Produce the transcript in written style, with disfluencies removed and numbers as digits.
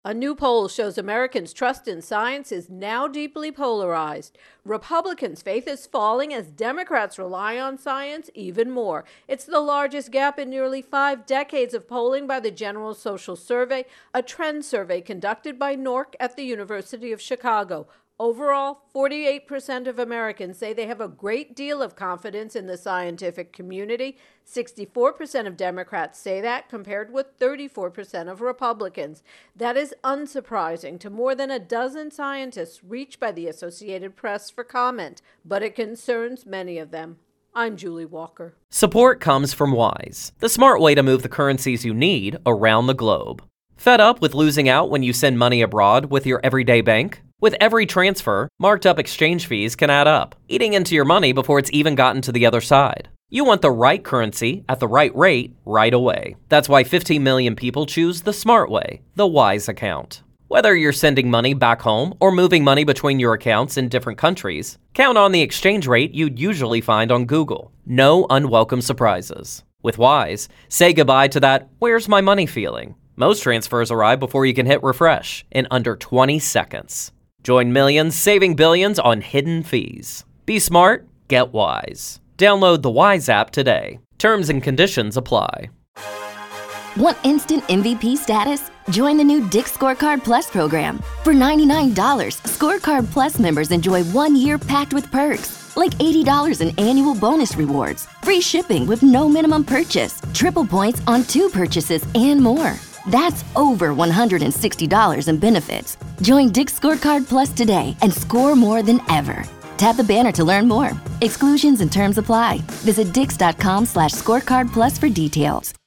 A new poll shows Americans' trust in science is now deeply polarized. Republicans' faith is falling as Democrats rely on science even more. It's the largest gap in nearly 5 decades of polling by the General Social Survey, a trend survey conducted by NORC at the University of Chicago. Overall, 48% of Americans say they have a great deal of confidence in the scientific community. 64% of Democrats say that, compared with 34% of Republicans. That is unsurprising to more than a dozen scientists reached by the Associated Press for comment, but it concerns many of them. I'm Julie Walker. Support comes from Wise, the smart way to move the currencies you need around the globe. Fed up with losing out when you send money abroad with your everyday bank? With every transfer, marked up exchange fees can add up, eating into your money before it's even gotten to the other side. You want the right currency at the right rate right away. That's why 15 million people choose the smart way, the Wise account. Whether you're sending money back home or moving money between your accounts in different countries, count on the exchange rate you'd usually find on Google. No unwelcome surprises. With Wise, say goodbye to that "where's my money" feeling. Most transfers arrive before you can hit refresh in under 20 seconds. Join millions saving billions on hidden fees. Be smart, get Wise. Download the Wise app today. Terms and conditions apply. Want instant MVP status? Join the new Dick's Scorecard Plus program. For $99, Scorecard Plus members enjoy 1 year packed with perks, like $80 in annual bonus rewards, free shipping with no minimum purchase, triple points on 2 purchases, and more. That's over $160 in benefits. Join Dick's Scorecard Plus today and score more than ever. Tap the banner to learn more. Exclusions and terms apply. Visit dix.com/scorecardplus for details.